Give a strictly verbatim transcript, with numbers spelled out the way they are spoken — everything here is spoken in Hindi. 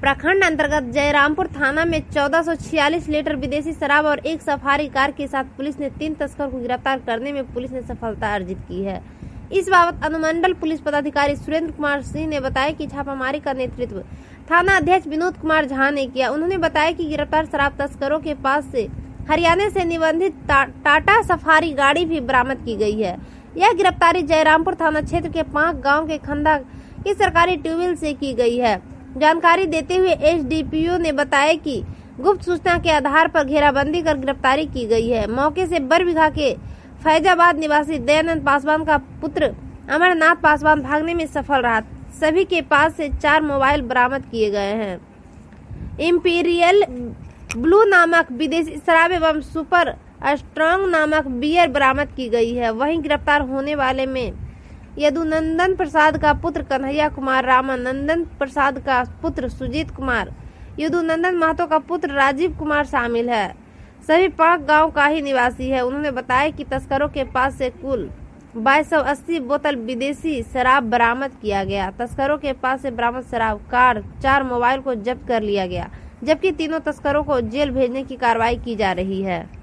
प्रखंड अंतर्गत जयरामपुर थाना में चौदह सौ छियालीस लीटर विदेशी शराब और एक सफारी कार के साथ पुलिस ने तीन तस्कर को गिरफ्तार करने में पुलिस ने सफलता अर्जित की है। इस बाबत अनुमंडल पुलिस पदाधिकारी सुरेंद्र कुमार सिंह ने बताया कि छापामारी का नेतृत्व थाना अध्यक्ष विनोद कुमार झा ने किया। उन्होंने बताया कि गिरफ्तार शराब तस्करों के पास से हरियाणा से निबंधित टा, टाटा सफारी गाड़ी भी बरामद की गई है। यह गिरफ्तारी जयरामपुर थाना क्षेत्र के पांक गांव के खंदा की सरकारी ट्यूबवेल से की गई है। जानकारी देते हुए एसडीपीओ ने बताया कि गुप्त सूचना के आधार पर घेराबंदी कर गिरफ्तारी की गई है। मौके से बरबीघा के फैजाबाद निवासी दयानंद पासवान का पुत्र अमरनाथ पासवान भागने में सफल रहा। सभी के पास से चार मोबाइल बरामद किए गए हैं। इंपीरियल ब्लू नामक विदेशी शराब एवं सुपर स्ट्रॉन्ग नामक बियर बरामद की गई है। वहीं गिरफ्तार होने वाले में यदुनंदन प्रसाद का पुत्र कन्हैया कुमार, रामानंदन प्रसाद का पुत्र सुजीत कुमार, यदुनंदन महतो का पुत्र राजीव कुमार शामिल है। सभी पांक गांव का ही निवासी है। उन्होंने बताया कि तस्करों के पास से कुल बाईस सौ अस्सी बोतल विदेशी शराब बरामद किया गया। तस्करों के पास से बरामद शराब, कार, चार मोबाइल को जब्त कर लिया गया, जबकि तीनों तस्करों को जेल भेजने की कार्रवाई की जा रही है।